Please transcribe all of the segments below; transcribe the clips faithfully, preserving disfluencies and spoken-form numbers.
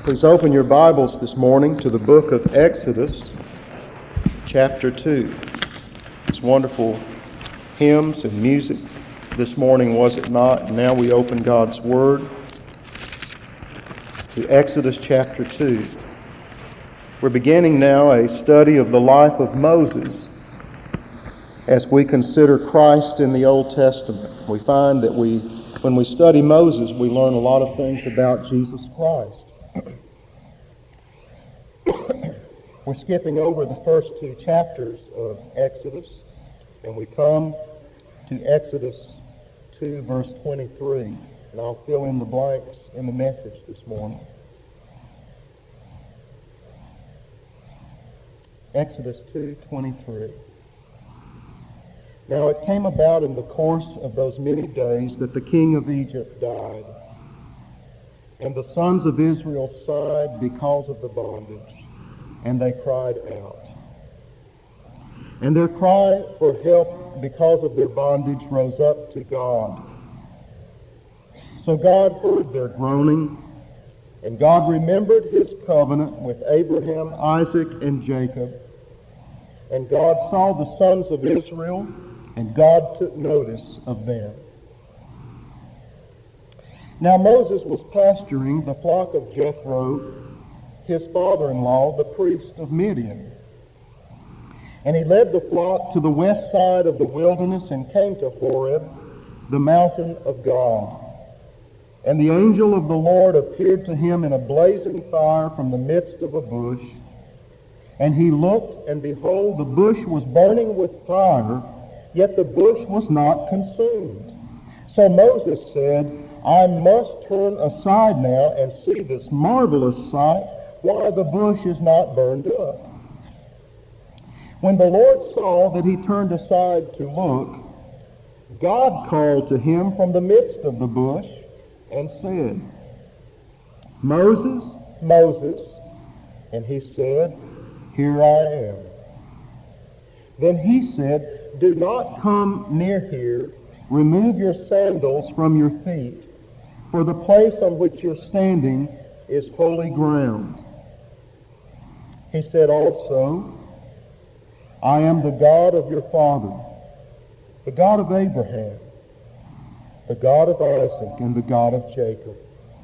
Please open your Bibles this morning to the book of Exodus, chapter two. It's wonderful hymns and music this morning, was it not? And now we open God's Word to Exodus chapter two. We're beginning now a study of the life of Moses as we consider Christ in the Old Testament. We find that we, when we study Moses, we learn a lot of things about Jesus Christ. We're skipping over the first two chapters of Exodus, and we come to Exodus two, verse twenty-three. And I'll fill in the blanks in the message this morning. Exodus two twenty-three. Now it came about in the course of those many days that the king of Egypt died, and the sons of Israel sighed because of the bondage, and they cried out. And their cry for help because of their bondage rose up to God. So God heard their groaning, and God remembered his covenant with Abraham, Isaac, and Jacob. And God saw the sons of Israel, and God took notice of them. Now Moses was pasturing the flock of Jethro, his father-in-law, the priest of Midian. And he led the flock to the west side of the wilderness and came to Horeb, the mountain of God. And the angel of the Lord appeared to him in a blazing fire from the midst of a bush. And he looked, and behold, the bush was burning with fire, yet the bush was not consumed. So Moses said, I must turn aside now and see this marvelous sight, why the bush is not burned up. When the Lord saw that he turned aside to look, God called to him from the midst of the bush and said, Moses, Moses. And he said, Here I am. Then he said, Do not come near here. Remove your sandals from your feet, for the place on which you're standing is holy ground. He said also, I am the God of your father, the God of Abraham, the God of Isaac, and the God of Jacob.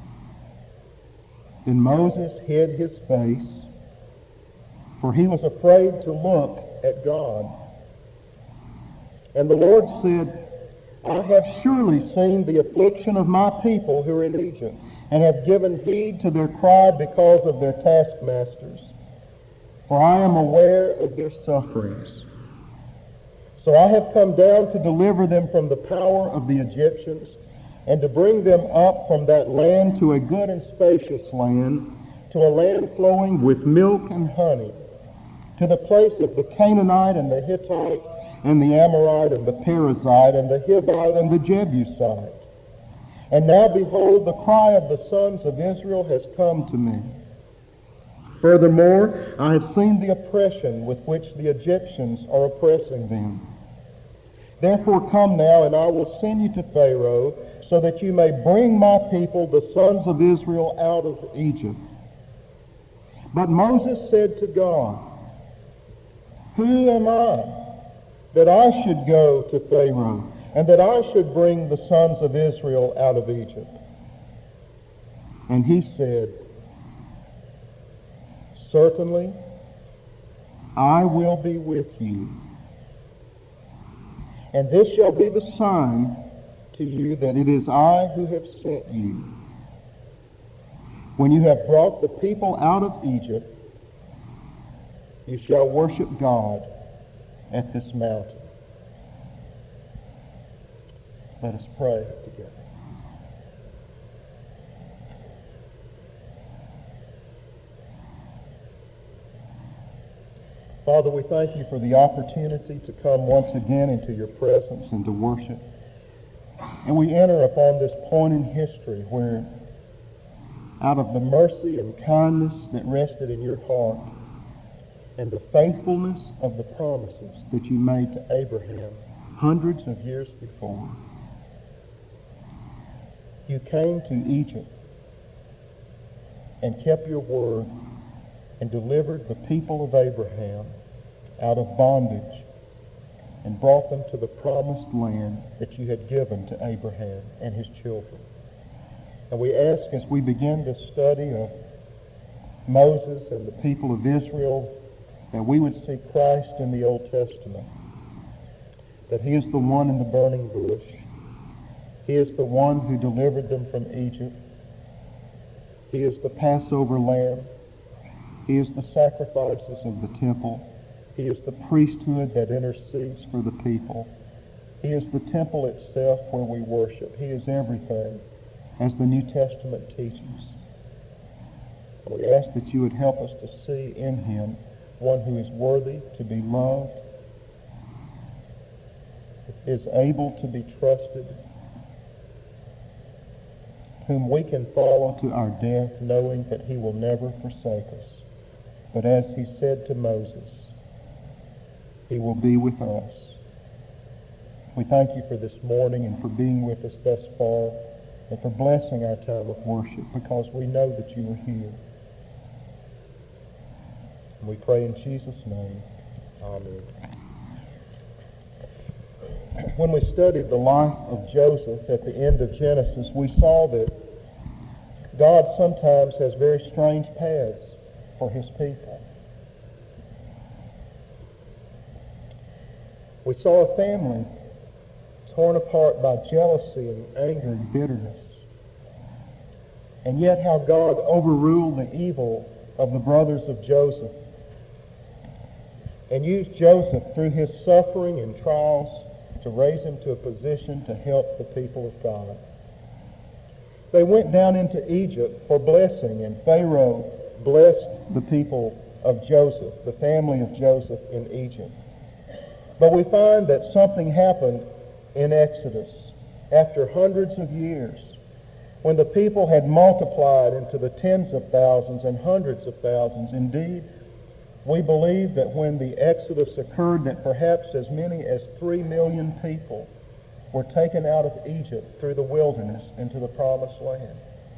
Then Moses hid his face, for he was afraid to look at God. And the Lord said, I have surely seen the affliction of my people who are in Egypt, and have given heed to their cry because of their taskmasters. For I am aware of their sufferings. So I have come down to deliver them from the power of the Egyptians, and to bring them up from that land to a good and spacious land, to a land flowing with milk and honey, to the place of the Canaanite and the Hittite and the Amorite and the Perizzite and the Hivite and the Jebusite. And now behold, the cry of the sons of Israel has come to me. Furthermore, I have seen the oppression with which the Egyptians are oppressing them. Therefore come now, and I will send you to Pharaoh, so that you may bring my people, the sons of Israel, out of Egypt. But Moses said to God, Who am I, that I should go to Pharaoh, and that I should bring the sons of Israel out of Egypt? And he said, Certainly, I will be with you. And this shall be the sign to you that it is I who have sent you. When you have brought the people out of Egypt, you shall worship God at this mountain. Let us pray together. Father, we thank you for the opportunity to come once again into your presence and to worship. And we enter upon this point in history where, out of the mercy and kindness that rested in your heart and the faithfulness of the promises that you made to Abraham hundreds of years before, you came to Egypt and kept your word and delivered the people of Abraham out of bondage and brought them to the promised land that you had given to Abraham and his children. And we ask, as we begin this study of Moses and the people of Israel, that we would see Christ in the Old Testament, that he is the one in the burning bush. He is the one who delivered them from Egypt. He is the Passover lamb. He is the sacrifices of the temple. He is the priesthood that intercedes for the people. He is the temple itself where we worship. He is everything, as the New Testament teaches. We ask that you would help us to see in him one who is worthy to be loved, is able to be trusted, whom we can follow to our death, knowing that he will never forsake us. But as he said to Moses, he will be with us. We thank you for this morning and for being with us thus far and for blessing our time of worship, because we know that you are here. And we pray in Jesus' name. Amen. When we studied the life of Joseph at the end of Genesis, we saw that God sometimes has very strange paths for his people. We saw a family torn apart by jealousy and anger and bitterness. And yet how God overruled the evil of the brothers of Joseph and used Joseph through his suffering and trials to raise him to a position to help the people of God. They went down into Egypt for blessing, and Pharaoh blessed the people of Joseph, the family of Joseph in Egypt. But we find that something happened in Exodus after hundreds of years, when the people had multiplied into the tens of thousands and hundreds of thousands. Indeed, we believe that when the Exodus occurred, that perhaps as many as three million people were taken out of Egypt through the wilderness into the promised land.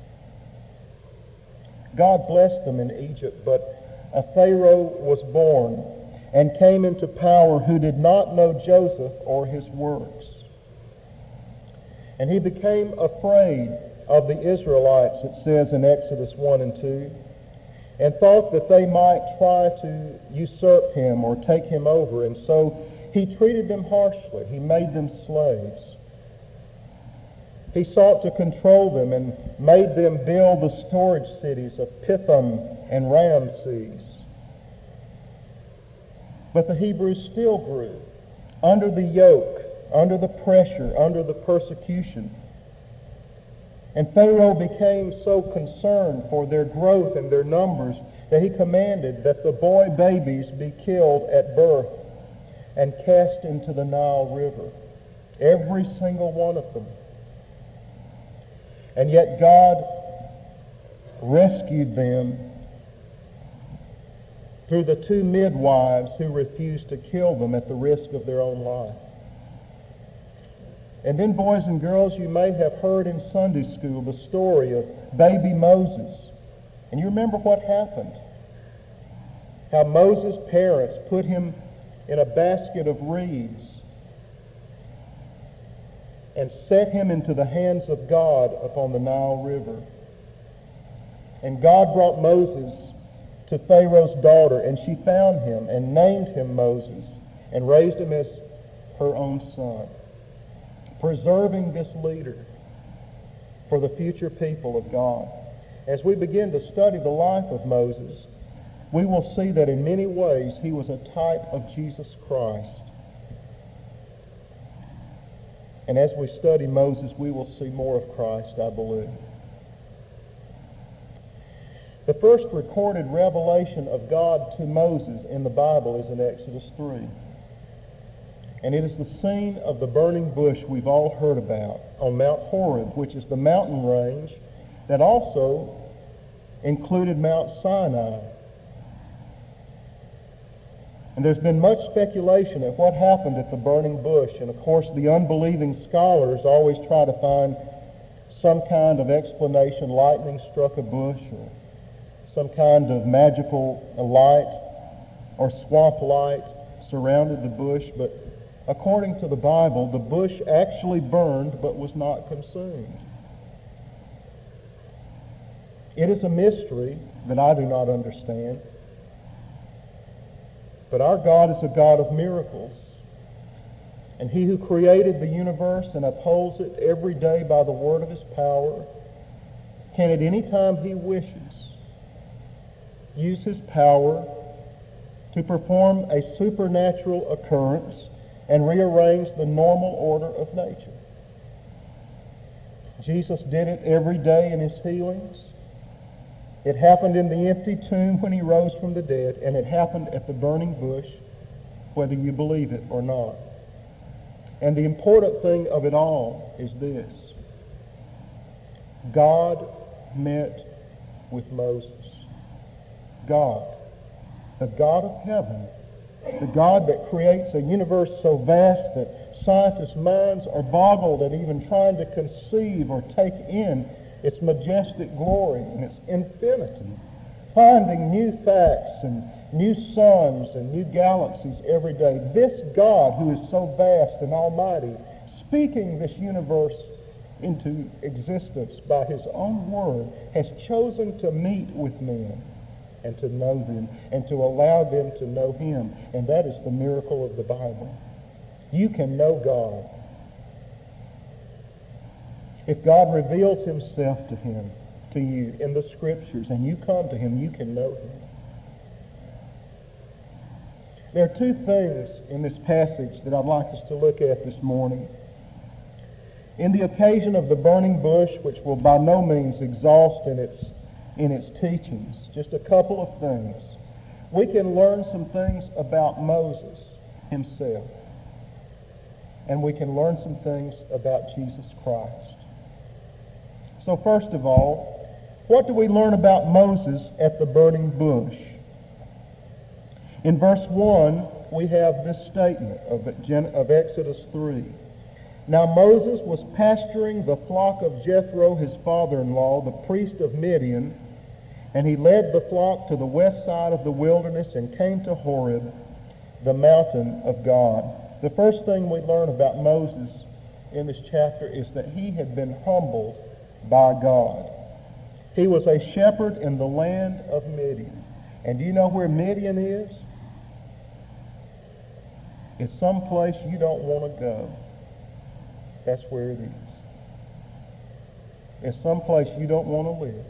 God blessed them in Egypt, but a Pharaoh was born and came into power who did not know Joseph or his works. And he became afraid of the Israelites, it says in Exodus one and two, and thought that they might try to usurp him or take him over. And so he treated them harshly. He made them slaves. He sought to control them and made them build the storage cities of Pithom and Ramses. But the Hebrews still grew under the yoke, under the pressure, under the persecution. And Pharaoh became so concerned for their growth and their numbers that he commanded that the boy babies be killed at birth and cast into the Nile River, every single one of them. And yet God rescued them through the two midwives who refused to kill them at the risk of their own life. And then, boys and girls, you may have heard in Sunday school the story of baby Moses. And you remember what happened. How Moses' parents put him in a basket of reeds and set him into the hands of God upon the Nile River. And God brought Moses to Pharaoh's daughter, and she found him and named him Moses and raised him as her own son, preserving this leader for the future people of God. As we begin to study the life of Moses, we will see that in many ways he was a type of Jesus Christ. And as we study Moses, we will see more of Christ, I believe. The first recorded revelation of God to Moses in the Bible is in Exodus three. And it is the scene of the burning bush we've all heard about on Mount Horeb, which is the mountain range that also included Mount Sinai. And there's been much speculation at what happened at the burning bush. And of course, the unbelieving scholars always try to find some kind of explanation. Lightning struck a bush, or some kind of magical light or swamp light surrounded the bush, but according to the Bible, the bush actually burned but was not consumed. It is a mystery that I do not understand. But our God is a God of miracles. And he who created the universe and upholds it every day by the word of his power can at any time he wishes use his power to perform a supernatural occurrence and rearrange the normal order of nature. Jesus did it every day in his healings. It happened in the empty tomb when he rose from the dead, and it happened at the burning bush, whether you believe it or not. And the important thing of it all is this: God met with Moses. God, the God of heaven, the God that creates a universe so vast that scientists' minds are boggled at even trying to conceive or take in its majestic glory and its infinity, finding new facts and new suns and new galaxies every day. This God, who is so vast and almighty, speaking this universe into existence by his own word, has chosen to meet with men and to know them and to allow them to know him. And that is the miracle of the Bible. You can know God if God reveals himself to him, to you in the Scriptures, and you come to him, you can know him. There are two things in this passage that I'd like us to look at this morning. In the occasion of the burning bush, which will by no means exhaust in its, in its teachings, just a couple of things. We can learn some things about Moses himself, and we can learn some things about Jesus Christ. So first of all, what do we learn about Moses at the burning bush? In verse one, we have this statement of, of Exodus three. Now Moses was pasturing the flock of Jethro, his father-in-law, the priest of Midian, and he led the flock to the west side of the wilderness and came to Horeb, the mountain of God. The first thing we learn about Moses in this chapter is that he had been humbled by God. He was a shepherd in the land of Midian. And do you know where Midian is? It's some place you don't want to go. That's where it is. It's some place you don't want to live.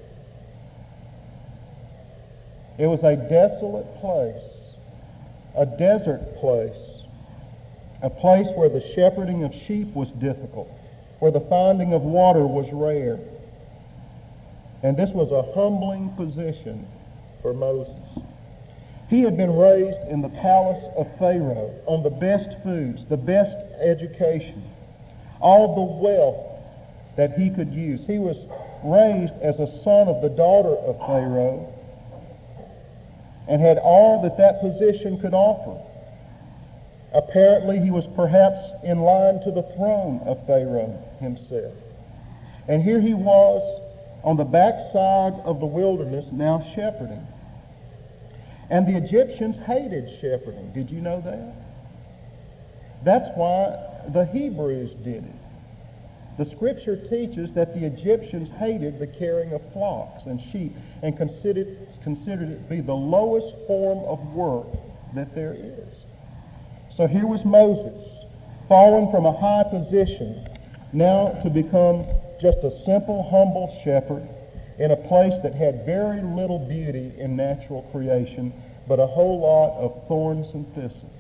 It was a desolate place, a desert place, a place where the shepherding of sheep was difficult, where the finding of water was rare. And this was a humbling position for Moses. He had been raised in the palace of Pharaoh on the best foods, the best education, all the wealth that he could use. He was raised as a son of the daughter of Pharaoh and had all that that position could offer. Apparently, he was perhaps in line to the throne of Pharaoh himself. And here he was on the backside of the wilderness, now shepherding. And the Egyptians hated shepherding. Did you know that? That's why the Hebrews did it. The Scripture teaches that the Egyptians hated the caring of flocks and sheep and considered, considered it to be the lowest form of work that there is. So here was Moses, fallen from a high position, now to become just a simple, humble shepherd in a place that had very little beauty in natural creation, but a whole lot of thorns and thistles.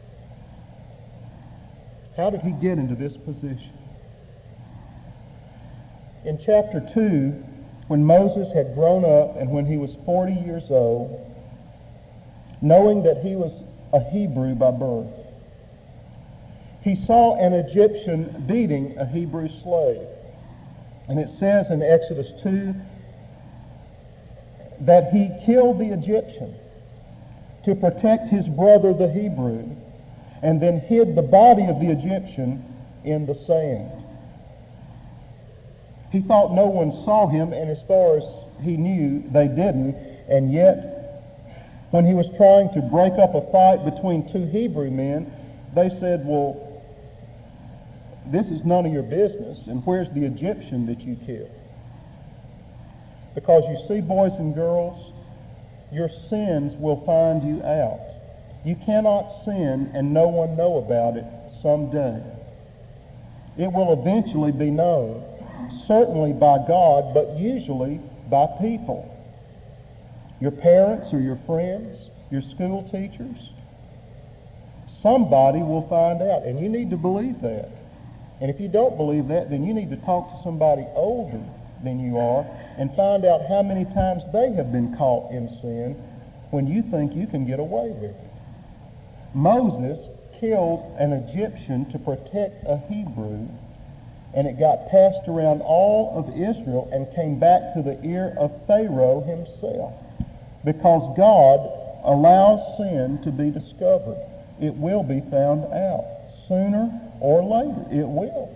How did he get into this position? In chapter two, when Moses had grown up and when he was forty years old, knowing that he was a Hebrew by birth, he saw an Egyptian beating a Hebrew slave. And it says in Exodus two that he killed the Egyptian to protect his brother the Hebrew, and then hid the body of the Egyptian in the sand. He thought no one saw him, and as far as he knew, they didn't. And yet, when he was trying to break up a fight between two Hebrew men, they said, well, this is none of your business, and where's the Egyptian that you killed? Because you see, boys and girls, your sins will find you out. You cannot sin and no one know about it someday. It will eventually be known, certainly by God, but usually by people. Your parents or your friends, your school teachers. Somebody will find out, and you need to believe that. And if you don't believe that, then you need to talk to somebody older than you are and find out how many times they have been caught in sin when you think you can get away with it. Moses killed an Egyptian to protect a Hebrew, and it got passed around all of Israel and came back to the ear of Pharaoh himself, because God allows sin to be discovered. It will be found out sooner or later. It will.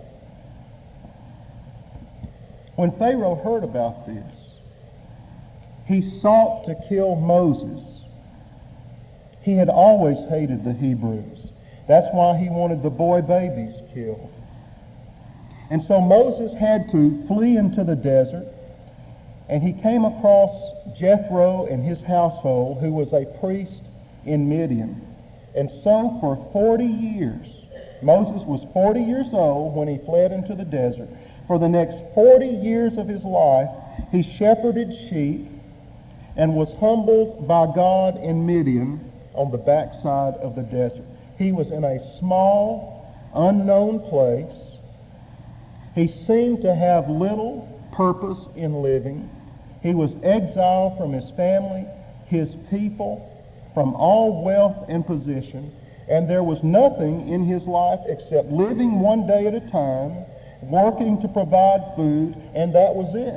When Pharaoh heard about this, he sought to kill Moses. He had always hated the Hebrews. That's why he wanted the boy babies killed. And so Moses had to flee into the desert, and he came across Jethro and his household, who was a priest in Midian. And so for forty years, Moses was forty years old when he fled into the desert. For the next forty years of his life, he shepherded sheep and was humbled by God in Midian on the backside of the desert. He was in a small, unknown place. He seemed to have little purpose in living. He was exiled from his family, his people, from all wealth and position, and there was nothing in his life except living one day at a time, working to provide food, and that was it.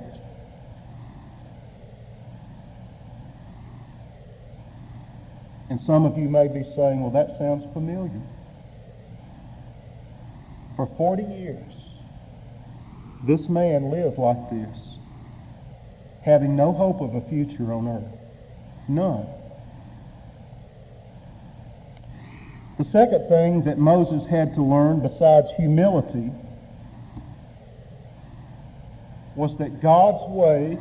And some of you may be saying, well, that sounds familiar. For forty years, this man lived like this, having no hope of a future on earth. None. The second thing that Moses had to learn, besides humility, was that God's way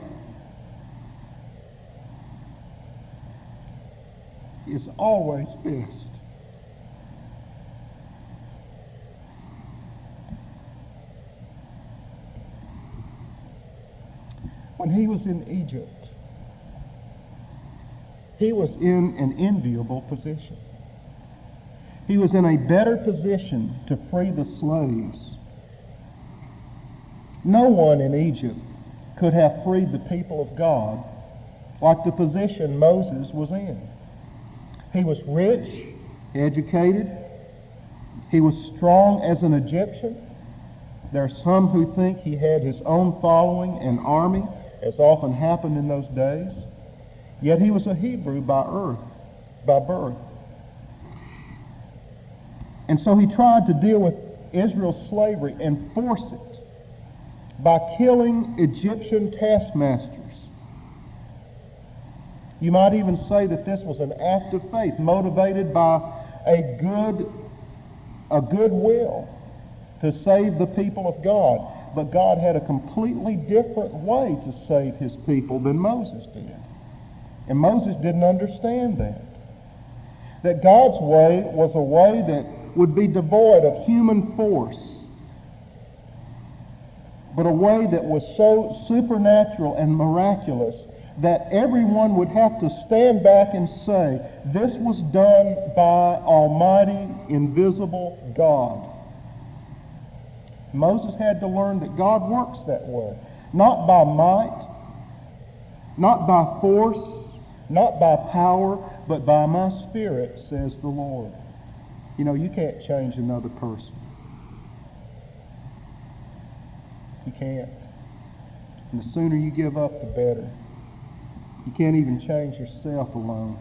is always best. When he was in Egypt, he was in an enviable position. He was in a better position to free the slaves. No one in Egypt could have freed the people of God like the position Moses was in. He was rich, educated. He was strong as an Egyptian. There are some who think he had his own following and army, as often happened in those days. Yet he was a Hebrew by earth, by birth. And so he tried to deal with Israel's slavery and force it by killing Egyptian taskmasters. You might even say that this was an act of faith, motivated by a good, a good will to save the people of God. But God had a completely different way to save his people than Moses did. And Moses didn't understand that. That God's way was a way that would be devoid of human force, but a way that was so supernatural and miraculous that everyone would have to stand back and say, this was done by Almighty, invisible God. Moses had to learn that God works that way, not by might, not by force, not by power, but by my Spirit, says the Lord. You know, you can't change another person. You can't. And the sooner you give up, the better. You can't even change yourself alone.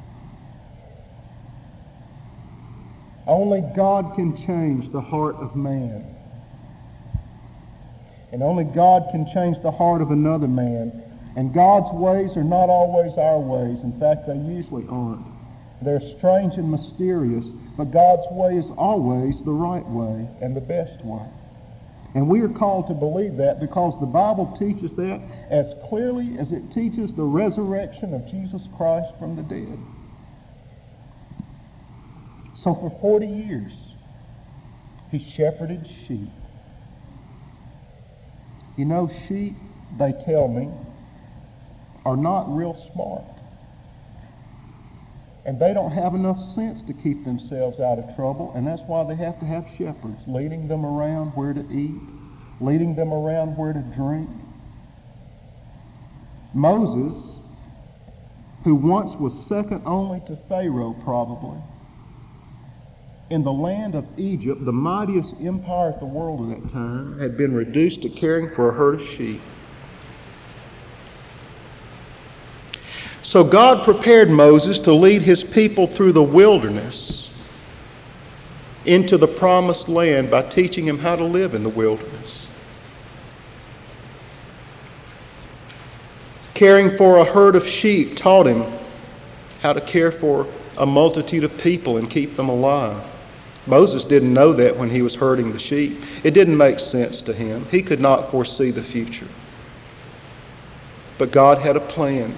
Only God can change the heart of man. And only God can change the heart of another man And God's ways are not always our ways. In fact, they usually aren't. They're strange and mysterious, but God's way is always the right way and the best way. And we are called to believe that because the Bible teaches that as clearly as it teaches the resurrection of Jesus Christ from the dead. So for forty years, he shepherded sheep. You know, sheep, they tell me, are not real smart. And they don't have enough sense to keep themselves out of trouble, and that's why they have to have shepherds leading them around where to eat, leading them around where to drink. Moses, who once was second only to Pharaoh probably, in the land of Egypt, the mightiest empire of the world at that time, had been reduced to caring for a herd of sheep. So God prepared Moses to lead his people through the wilderness into the promised land by teaching him how to live in the wilderness. Caring for a herd of sheep taught him how to care for a multitude of people and keep them alive. Moses didn't know that when he was herding the sheep. It didn't make sense to him. He could not foresee the future. But God had a plan.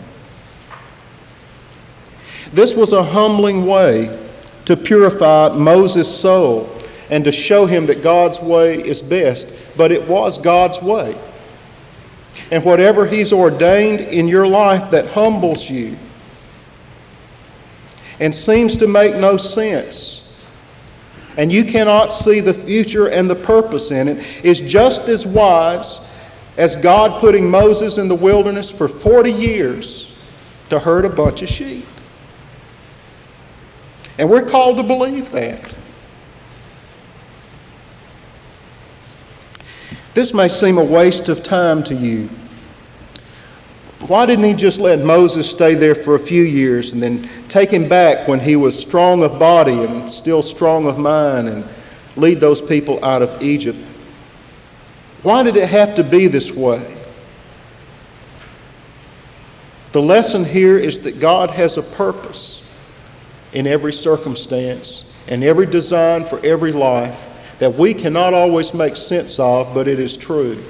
This was a humbling way to purify Moses' soul and to show him that God's way is best, but it was God's way. And whatever he's ordained in your life that humbles you and seems to make no sense, and you cannot see the future and the purpose in it, is just as wise as God putting Moses in the wilderness for forty years to herd a bunch of sheep. And we're called to believe that. This may seem a waste of time to you. Why didn't he just let Moses stay there for a few years and then take him back when he was strong of body and still strong of mind and lead those people out of Egypt? Why did it have to be this way? The lesson here is that God has a purpose in every circumstance and every design for every life that we cannot always make sense of, but it is true.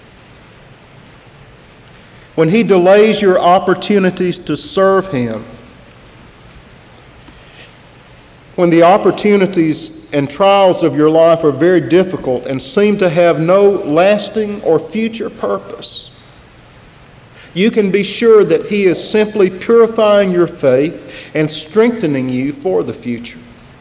When he delays your opportunities to serve him, when the opportunities and trials of your life are very difficult and seem to have no lasting or future purpose, you can be sure that he is simply purifying your faith and strengthening you for the future.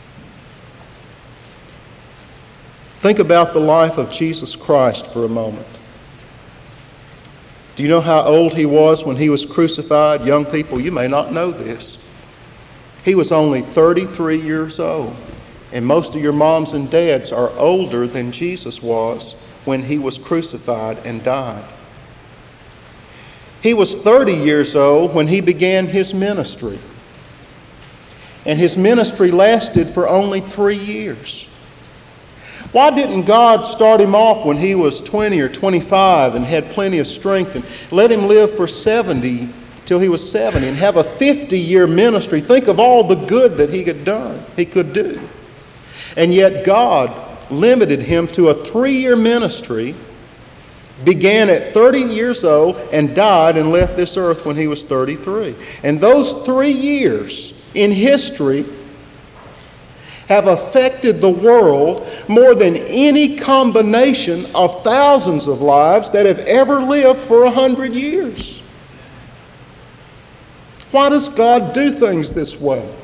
Think about the life of Jesus Christ for a moment. Do you know how old he was when he was crucified? Young people, you may not know this. He was only thirty-three years old. And most of your moms and dads are older than Jesus was when he was crucified and died. He was thirty years old when he began his ministry. And his ministry lasted for only three years. Why didn't God start him off when he was twenty or twenty-five and had plenty of strength and let him live for seventy till he was seventy and have a fifty-year ministry? Think of all the good that he had done, he could do. And yet God limited him to a three-year ministry, began at thirty years old and died and left this earth when he was thirty-three. And those three years in history have affected the world more than any combination of thousands of lives that have ever lived for a hundred years. Why does God do things this way?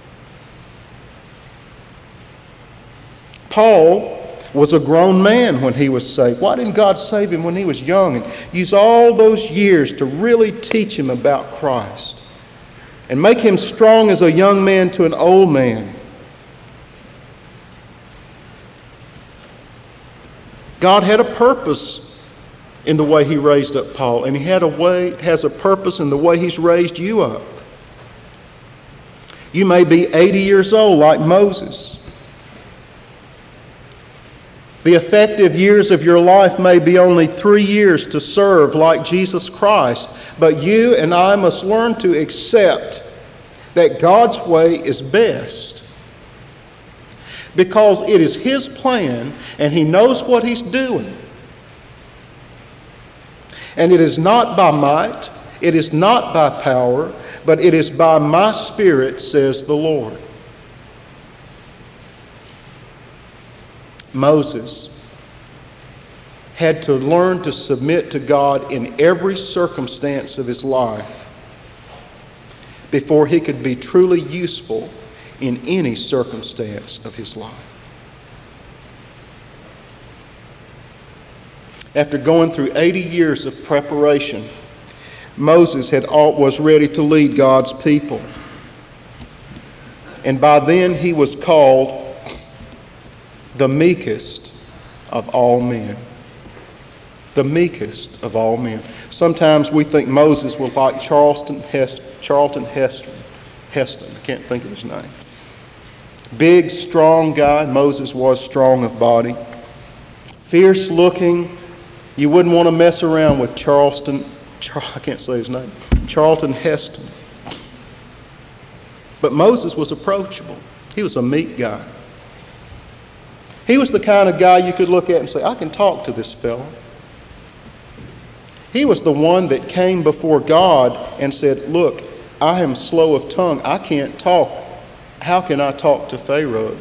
Paul was a grown man when he was saved. Why didn't God save him when he was young and use all those years to really teach him about Christ and make him strong as a young man to an old man? God had a purpose in the way he raised up Paul, and he had a way, has a purpose in the way he's raised you up. You may be eighty years old like Moses. The effective years of your life may be only three years to serve like Jesus Christ, but you and I must learn to accept that God's way is best, because it is His plan and He knows what He's doing. And it is not by might, it is not by power, but it is by my Spirit, says the Lord. Moses had to learn to submit to God in every circumstance of his life before he could be truly useful in any circumstance of his life. After going through eighty years of preparation, Moses had all, was ready to lead God's people. And by then he was called the meekest of all men. The meekest of all men. Sometimes we think Moses was like Charlton Heston. Charlton Heston. Heston. I can't think of his name. Big, strong guy. Moses was strong of body. Fierce looking. You wouldn't want to mess around with Charleston. Char- I can't say his name. Charlton Heston. But Moses was approachable. He was a meek guy. He was the kind of guy you could look at and say, I can talk to this fellow. He was the one that came before God and said, look, I am slow of tongue. I can't talk. How can I talk to Pharaoh?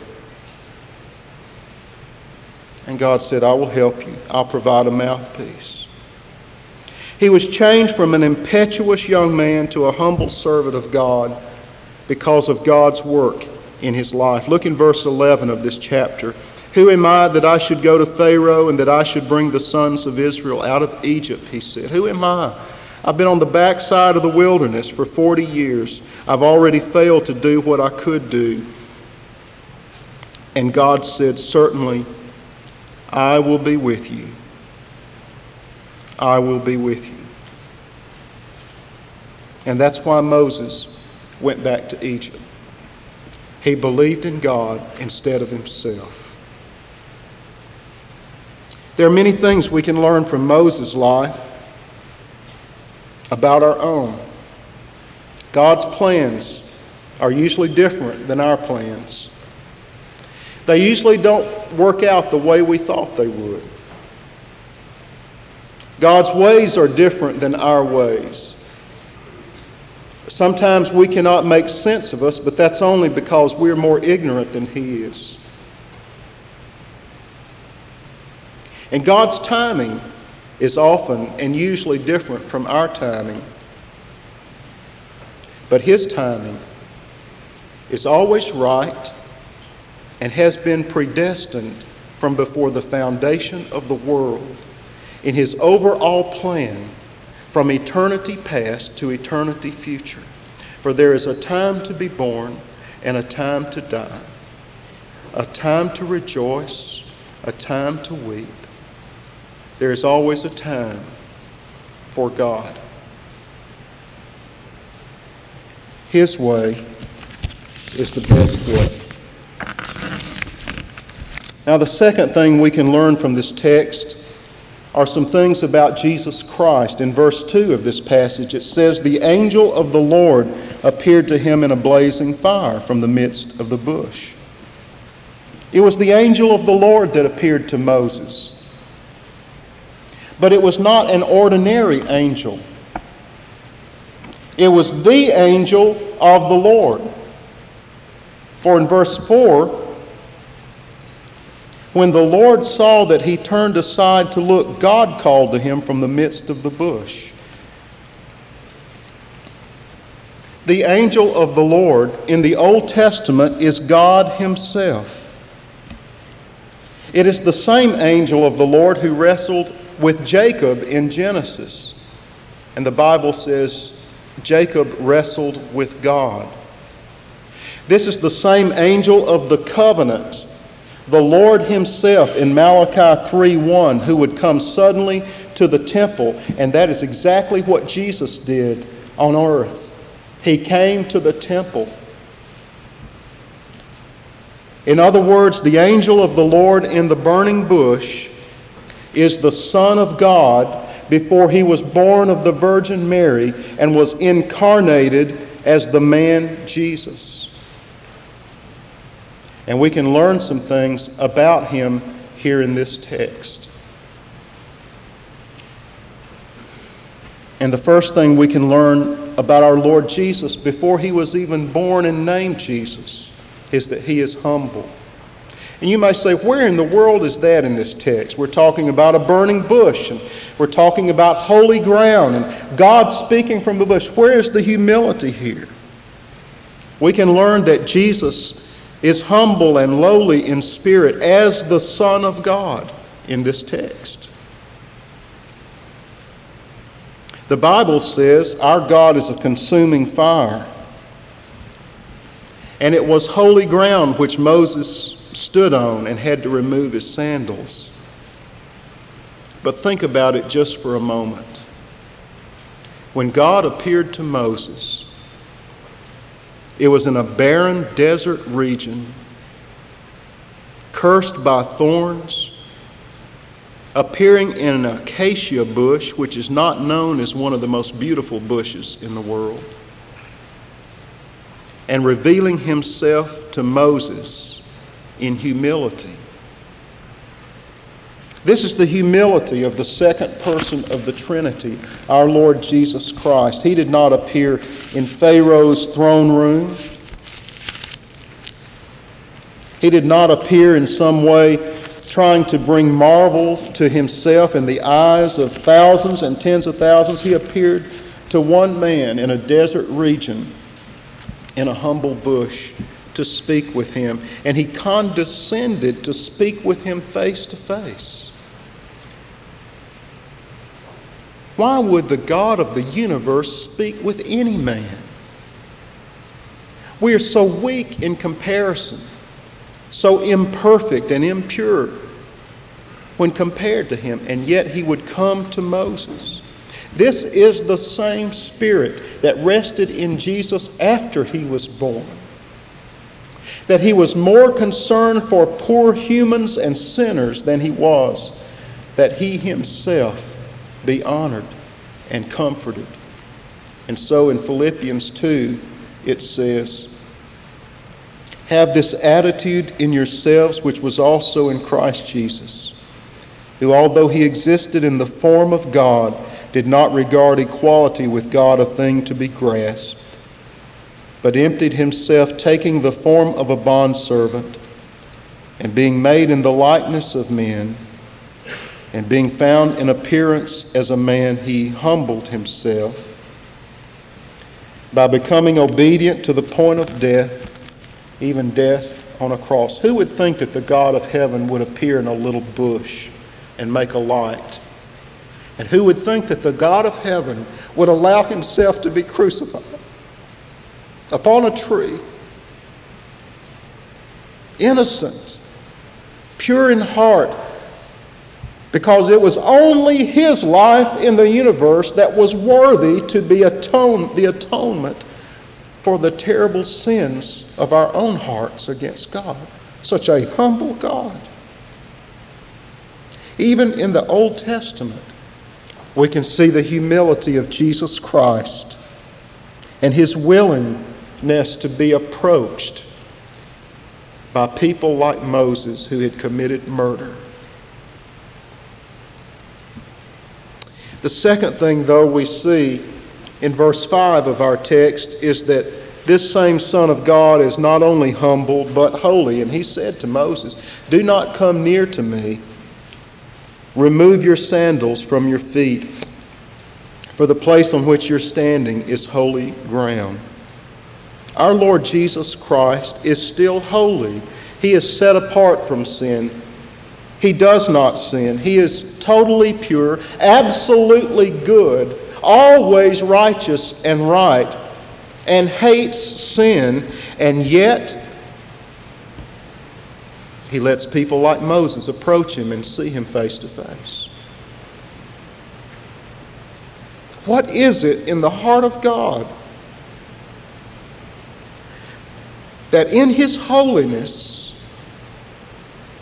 And God said, I will help you. I'll provide a mouthpiece. He was changed from an impetuous young man to a humble servant of God because of God's work in his life. Look in verse eleven of this chapter. Who am I that I should go to Pharaoh and that I should bring the sons of Israel out of Egypt, he said. Who am I? I've been on the backside of the wilderness for forty years. I've already failed to do what I could do. And God said, certainly, I will be with you. I will be with you. And that's why Moses went back to Egypt. He believed in God instead of himself. There are many things we can learn from Moses' life about our own. God's plans are usually different than our plans. They usually don't work out the way we thought they would. God's ways are different than our ways. Sometimes we cannot make sense of us, but that's only because we're more ignorant than He is. And God's timing is often and usually different from our timing. But His timing is always right and has been predestined from before the foundation of the world in His overall plan from eternity past to eternity future. For there is a time to be born and a time to die, a time to rejoice, a time to weep. There is always a time for God. His way is the best way. Now, the second thing we can learn from this text are some things about Jesus Christ. In verse two of this passage, it says, the angel of the Lord appeared to him in a blazing fire from the midst of the bush. It was the angel of the Lord that appeared to Moses. But it was not an ordinary angel. It was the angel of the Lord. For in verse four, when the Lord saw that he turned aside to look, God called to him from the midst of the bush. The angel of the Lord in the Old Testament is God Himself. It is the same angel of the Lord who wrestled with Jacob in Genesis. And the Bible says Jacob wrestled with God. This is the same angel of the covenant, the Lord Himself in Malachi three one, who would come suddenly to the temple. And that is exactly what Jesus did on earth. He came to the temple. In other words, the angel of the Lord in the burning bush is the Son of God before he was born of the Virgin Mary and was incarnated as the man Jesus. And we can learn some things about him here in this text. And the first thing we can learn about our Lord Jesus before he was even born and named Jesus is that he is humble. And you may say, where in the world is that in this text? We're talking about a burning bush, and we're talking about holy ground, and God speaking from the bush. Where is the humility here? We can learn that Jesus is humble and lowly in spirit as the Son of God in this text. The Bible says our God is a consuming fire. And it was holy ground which Moses stood on and had to remove his sandals. But think about it just for a moment. When God appeared to Moses, it was in a barren desert region, cursed by thorns, appearing in an acacia bush, which is not known as one of the most beautiful bushes in the world, and revealing himself to Moses in humility. This is the humility of the second person of the Trinity, our Lord Jesus Christ. He did not appear in Pharaoh's throne room. He did not appear in some way trying to bring marvel to himself in the eyes of thousands and tens of thousands. He appeared to one man in a desert region, in a humble bush, to speak with him. And he condescended to speak with him face to face. Why would the God of the universe speak with any man? We are so weak in comparison, so imperfect and impure when compared to him, and yet he would come to Moses. This is the same spirit that rested in Jesus after he was born. That he was more concerned for poor humans and sinners than he was that he himself be honored and comforted. And so in Philippians two, it says, "Have this attitude in yourselves which was also in Christ Jesus, who although he existed in the form of God, did not regard equality with God a thing to be grasped, but emptied himself, taking the form of a bondservant, and being made in the likeness of men, and being found in appearance as a man, he humbled himself by becoming obedient to the point of death, even death on a cross." Who would think that the God of heaven would appear in a little bush and make a light? And who would think that the God of heaven would allow himself to be crucified upon a tree, innocent, pure in heart, because it was only his life in the universe that was worthy to be atone, the atonement for the terrible sins of our own hearts against God. Such a humble God. Even in the Old Testament, we can see the humility of Jesus Christ and his willingness to be approached by people like Moses who had committed murder. The second thing, though, we see in verse five of our text is that this same Son of God is not only humble but holy. And he said to Moses, "Do not come near to me. Remove your sandals from your feet, for the place on which you're standing is holy ground." Our Lord Jesus Christ is still holy. He is set apart from sin. He does not sin. He is totally pure, absolutely good, always righteous and right, and hates sin, and yet he lets people like Moses approach him and see him face to face. What is it in the heart of God that in his holiness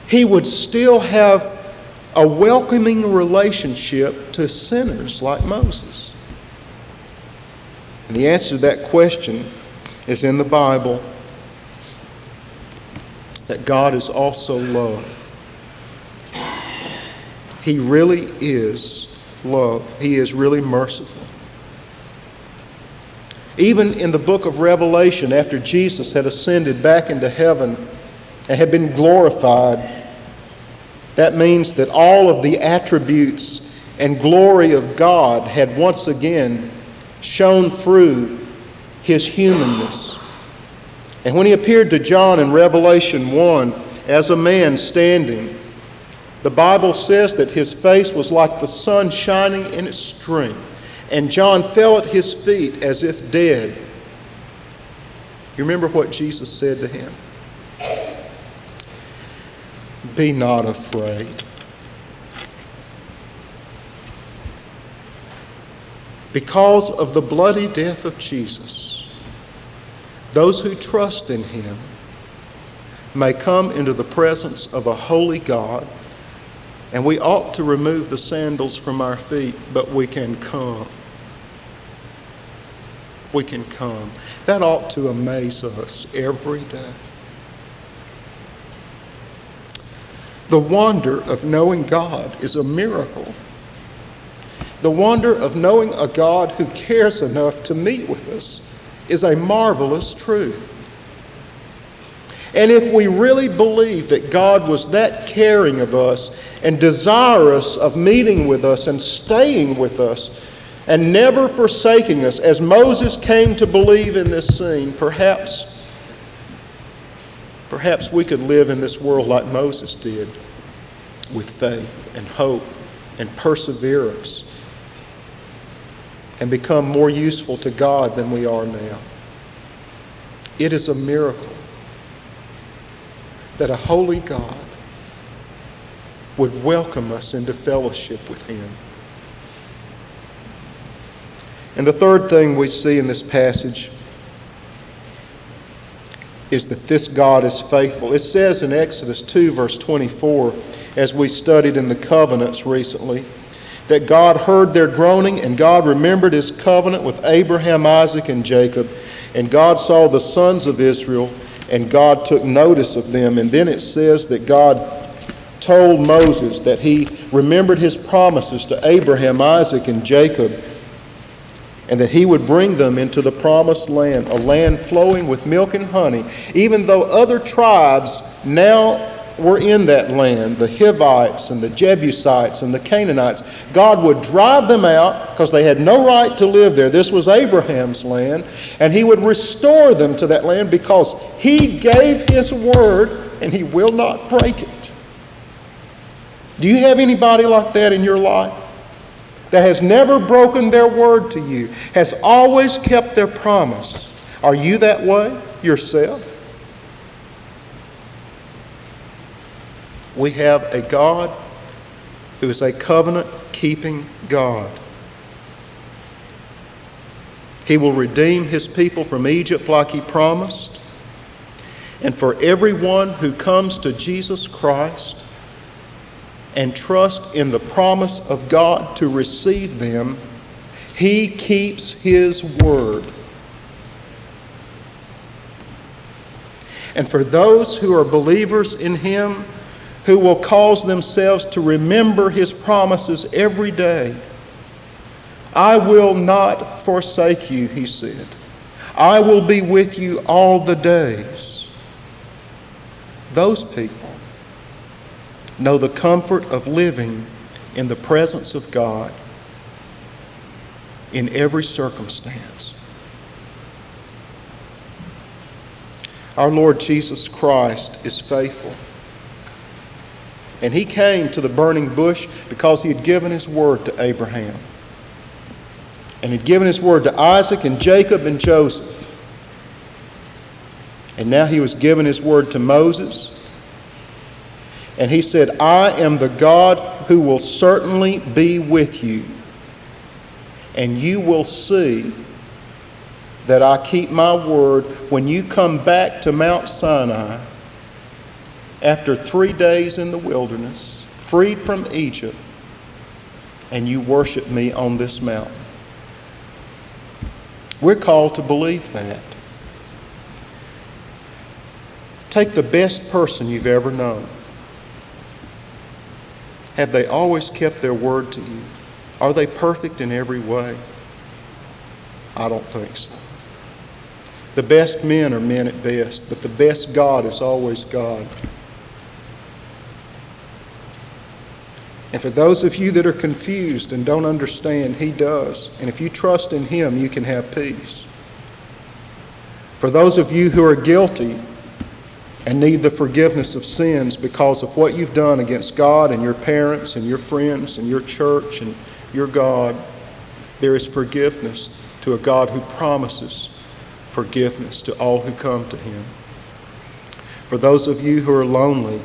He would still have a welcoming relationship to sinners like Moses? And the answer to that question is in the Bible, that God is also love. He really is love. He is really merciful. Even in the book of Revelation, after Jesus had ascended back into heaven and had been glorified, that means that all of the attributes and glory of God had once again shone through his humanness. And when he appeared to John in Revelation one as a man standing, the Bible says that his face was like the sun shining in its strength. And John fell at his feet as if dead. You remember what Jesus said to him? Be not afraid. Because of the bloody death of Jesus, those who trust in him may come into the presence of a holy God. And we ought to remove the sandals from our feet, but we can come. We can come. That ought to amaze us every day. The wonder of knowing God is a miracle. The wonder of knowing a God who cares enough to meet with us is a marvelous truth. And if we really believe that God was that caring of us and desirous of meeting with us and staying with us and never forsaking us, as Moses came to believe in this scene, perhaps, perhaps we could live in this world like Moses did, with faith and hope and perseverance, and become more useful to God than we are now. It is a miracle that a holy God would welcome us into fellowship with him. And the third thing we see in this passage is that this God is faithful. It says in Exodus two, verse twenty-four, as we studied in the covenants recently, that God heard their groaning, and God remembered his covenant with Abraham, Isaac, and Jacob. And God saw the sons of Israel, and God took notice of them. And then it says that God told Moses that he remembered his promises to Abraham, Isaac, and Jacob, and that he would bring them into the promised land, a land flowing with milk and honey. Even though other tribes now were in that land, the Hivites and the Jebusites and the Canaanites, God would drive them out because they had no right to live there. This was Abraham's land, and he would restore them to that land because he gave his word and he will not break it. Do you have anybody like that in your life that has never broken their word to you, has always kept their promise? Are you that way yourself? We have a God who is a covenant-keeping God. He will redeem his people from Egypt like he promised. And for everyone who comes to Jesus Christ and trust in the promise of God to receive them, he keeps his word. And for those who are believers in him, who will cause themselves to remember his promises every day, I will not forsake you, he said. I will be with you all the days. Those people know the comfort of living in the presence of God in every circumstance. Our Lord Jesus Christ is faithful. And he came to the burning bush because he had given his word to Abraham. And he'd given his word to Isaac and Jacob and Joseph. And now he was given his word to Moses. And he said, I am the God who will certainly be with you. And you will see that I keep my word when you come back to Mount Sinai after three days in the wilderness, freed from Egypt, and you worship me on this mountain. We're called to believe that. Take the best person you've ever known. Have they always kept their word to you? Are they perfect in every way? I don't think so. The best men are men at best, but the best God is always God. And for those of you that are confused and don't understand, He does. And if you trust in Him, you can have peace. For those of you who are guilty and need the forgiveness of sins because of what you've done against God and your parents and your friends and your church and your God, there is forgiveness to a God who promises forgiveness to all who come to Him. For those of you who are lonely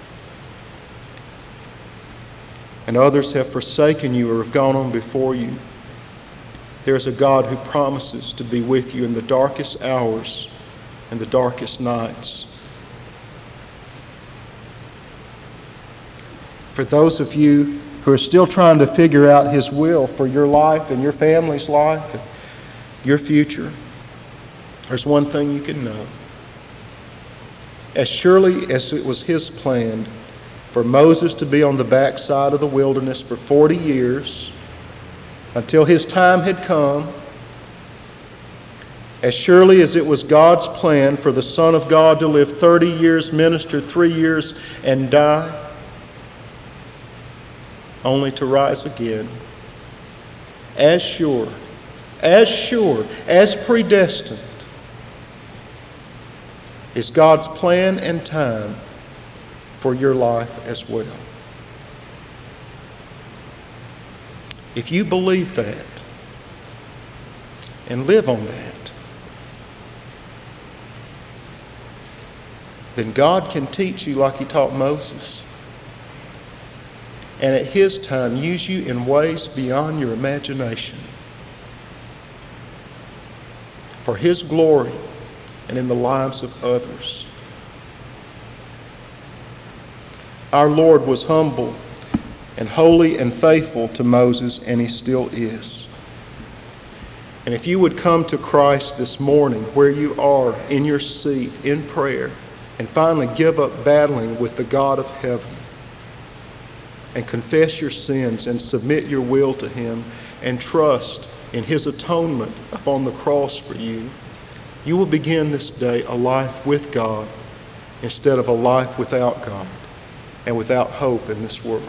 and others have forsaken you or have gone on before you, there's a God who promises to be with you in the darkest hours and the darkest nights. For those of you who are still trying to figure out His will for your life and your family's life and your future, there's one thing you can know. As surely as it was His plan for Moses to be on the backside of the wilderness for forty years until his time had come, as surely as it was God's plan for the Son of God to live thirty years, minister three years, and die, only to rise again, as sure, as sure, as predestined, is God's plan and time for your life as well. If you believe that and live on that, then God can teach you like He taught Moses, and at His time use you in ways beyond your imagination for His glory and in the lives of others. Our Lord was humble and holy and faithful to Moses, and He still is. And if you would come to Christ this morning where you are in your seat in prayer and finally give up battling with the God of heaven and confess your sins and submit your will to Him and trust in His atonement upon the cross for you, you will begin this day a life with God instead of a life without God and without hope in this world.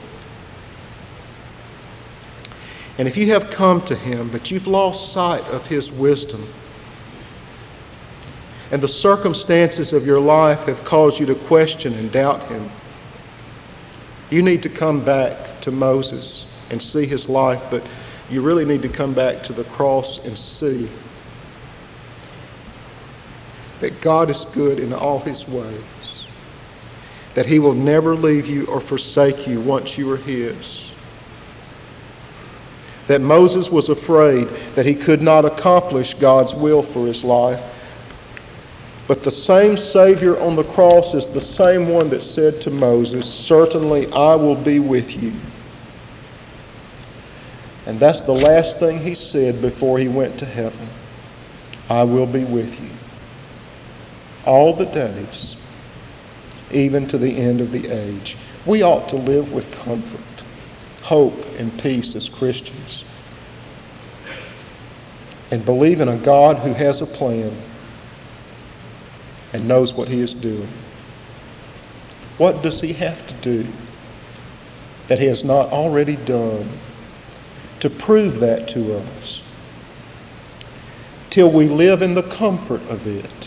And if you have come to Him, but you've lost sight of His wisdom, and the circumstances of your life have caused you to question and doubt Him, you need to come back to Moses and see his life, but you really need to come back to the cross and see that God is good in all His ways, that He will never leave you or forsake you once you are His. That Moses was afraid that he could not accomplish God's will for his life, but the same Savior on the cross is the same one that said to Moses, "Certainly I will be with you." And that's the last thing he said before he went to heaven. "I will be with you all the days, even to the end of the age." We ought to live with comfort, hope, and peace as Christians, and believe in a God who has a plan and knows what He is doing. What does He have to do that He has not already done to prove that to us? Till we live in the comfort of it,